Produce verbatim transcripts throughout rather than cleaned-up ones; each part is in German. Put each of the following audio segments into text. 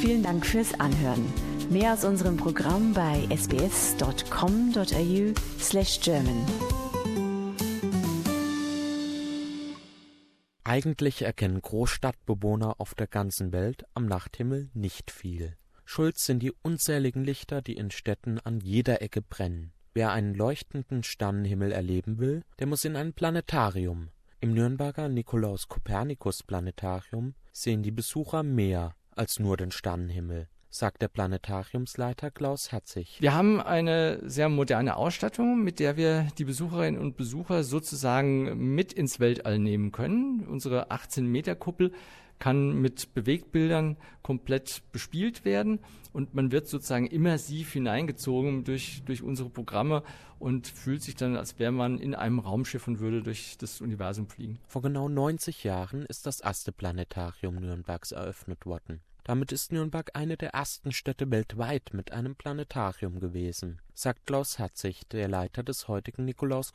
Vielen Dank fürs Anhören. Mehr aus unserem Programm bei sbs.com.au slash German. Eigentlich erkennen Großstadtbewohner auf der ganzen Welt am Nachthimmel nicht viel. Schuld sind die unzähligen Lichter, die in Städten an jeder Ecke brennen. Wer einen leuchtenden Sternenhimmel erleben will, der muss in ein Planetarium. Im Nürnberger Nikolaus-Kopernikus-Planetarium sehen die Besucher mehr als nur den Sternenhimmel, sagt der Planetariumsleiter Klaus Herzig. Wir haben eine sehr moderne Ausstattung, mit der wir die Besucherinnen und Besucher sozusagen mit ins Weltall nehmen können. Unsere achtzehn Meter Kuppel kann mit Bewegtbildern komplett bespielt werden und man wird sozusagen immersiv hineingezogen durch, durch unsere Programme und fühlt sich dann, als wäre man in einem Raumschiff und würde durch das Universum fliegen. Vor genau neunzig Jahren ist das erste Planetarium Nürnbergs eröffnet worden. Damit ist Nürnberg eine der ersten Städte weltweit mit einem Planetarium gewesen, sagt Klaus Herzig, der Leiter des heutigen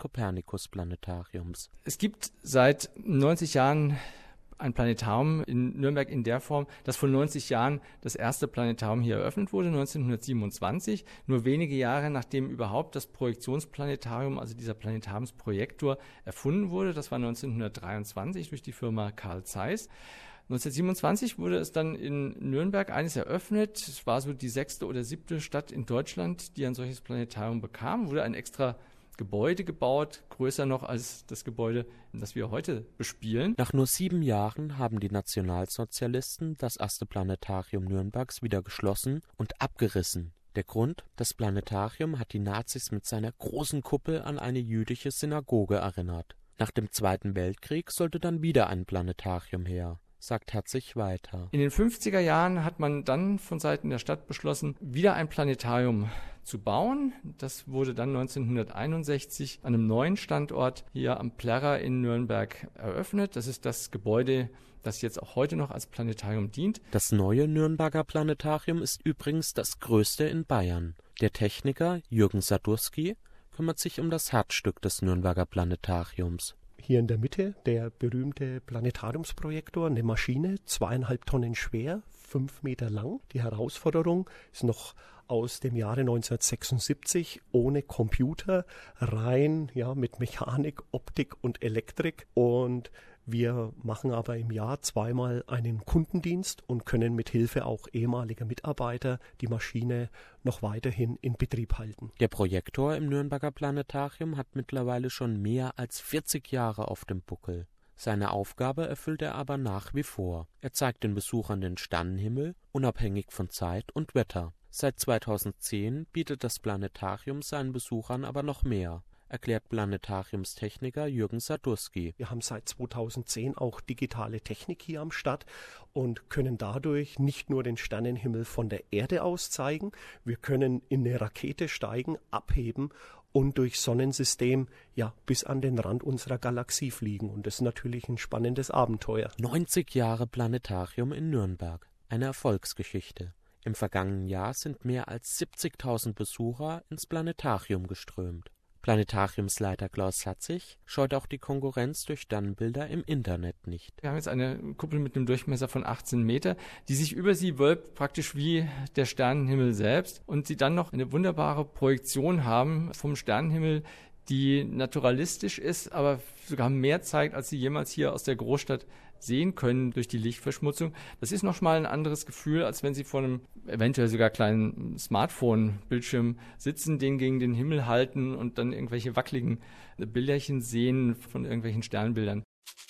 Nikolaus-Kopernikus-Planetariums. Es gibt seit neunzig Jahren ein Planetarium in Nürnberg in der Form, dass vor neunzig Jahren das erste Planetarium hier eröffnet wurde, neunzehnhundertsiebenundzwanzig, nur wenige Jahre nachdem überhaupt das Projektionsplanetarium, also dieser Planetariumsprojektor, erfunden wurde. Das war neunzehnhundertdreiundzwanzig durch die Firma Carl Zeiss. neunzehnhundertsiebenundzwanzig wurde es dann in Nürnberg eines eröffnet. Es war so die sechste oder siebte Stadt in Deutschland, die ein solches Planetarium bekam. Wurde ein extra Gebäude gebaut, größer noch als das Gebäude, das wir heute bespielen. Nach nur sieben Jahren haben die Nationalsozialisten das erste Planetarium Nürnbergs wieder geschlossen und abgerissen. Der Grund? Das Planetarium hat die Nazis mit seiner großen Kuppel an eine jüdische Synagoge erinnert. Nach dem Zweiten Weltkrieg sollte dann wieder ein Planetarium her, sagt Herzig weiter. In den fünfziger Jahren hat man dann von Seiten der Stadt beschlossen, wieder ein Planetarium zu bauen. Das wurde dann neunzehnhunderteinundsechzig an einem neuen Standort hier am Plärrer in Nürnberg eröffnet. Das ist das Gebäude, das jetzt auch heute noch als Planetarium dient. Das neue Nürnberger Planetarium ist übrigens das größte in Bayern. Der Techniker Jürgen Sadurski kümmert sich um das Herzstück des Nürnberger Planetariums. Hier in der Mitte der berühmte Planetariumsprojektor, eine Maschine, zweieinhalb Tonnen schwer, fünf Meter lang. Die Herausforderung ist noch aus dem Jahre neunzehnhundertsechsundsiebzig, ohne Computer, rein ja mit Mechanik, Optik und Elektrik. Und wir machen aber im Jahr zweimal einen Kundendienst und können mit Hilfe auch ehemaliger Mitarbeiter die Maschine noch weiterhin in Betrieb halten. Der Projektor im Nürnberger Planetarium hat mittlerweile schon mehr als vierzig Jahre auf dem Buckel. Seine Aufgabe erfüllt er aber nach wie vor. Er zeigt den Besuchern den Sternenhimmel, unabhängig von Zeit und Wetter. Seit zweitausendzehn bietet das Planetarium seinen Besuchern aber noch mehr, erklärt Planetariumstechniker Jürgen Sadurski. Wir haben seit zweitausendzehn auch digitale Technik hier am Start und können dadurch nicht nur den Sternenhimmel von der Erde aus zeigen, wir können in eine Rakete steigen, abheben und durch Sonnensystem ja bis an den Rand unserer Galaxie fliegen. Und das ist natürlich ein spannendes Abenteuer. neunzig Jahre Planetarium in Nürnberg. Eine Erfolgsgeschichte. Im vergangenen Jahr sind mehr als siebzigtausend Besucher ins Planetarium geströmt. Planetariumsleiter Klaus Herzig scheut auch die Konkurrenz durch Sternbilder im Internet nicht. Wir haben jetzt eine Kuppel mit einem Durchmesser von achtzehn Meter, die sich über sie wölbt, praktisch wie der Sternenhimmel selbst. Und sie dann noch eine wunderbare Projektion haben vom Sternenhimmel, die naturalistisch ist, aber sogar mehr zeigt, als Sie jemals hier aus der Großstadt sehen können durch die Lichtverschmutzung. Das ist noch mal ein anderes Gefühl, als wenn Sie vor einem eventuell sogar kleinen Smartphone-Bildschirm sitzen, den gegen den Himmel halten und dann irgendwelche wackeligen Bilderchen sehen von irgendwelchen Sternbildern.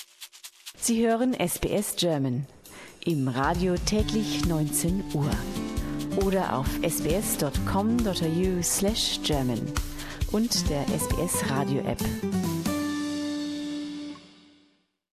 Sie hören S B S German im Radio täglich neunzehn Uhr oder auf sbs.com.au slash German und der S B S Radio App.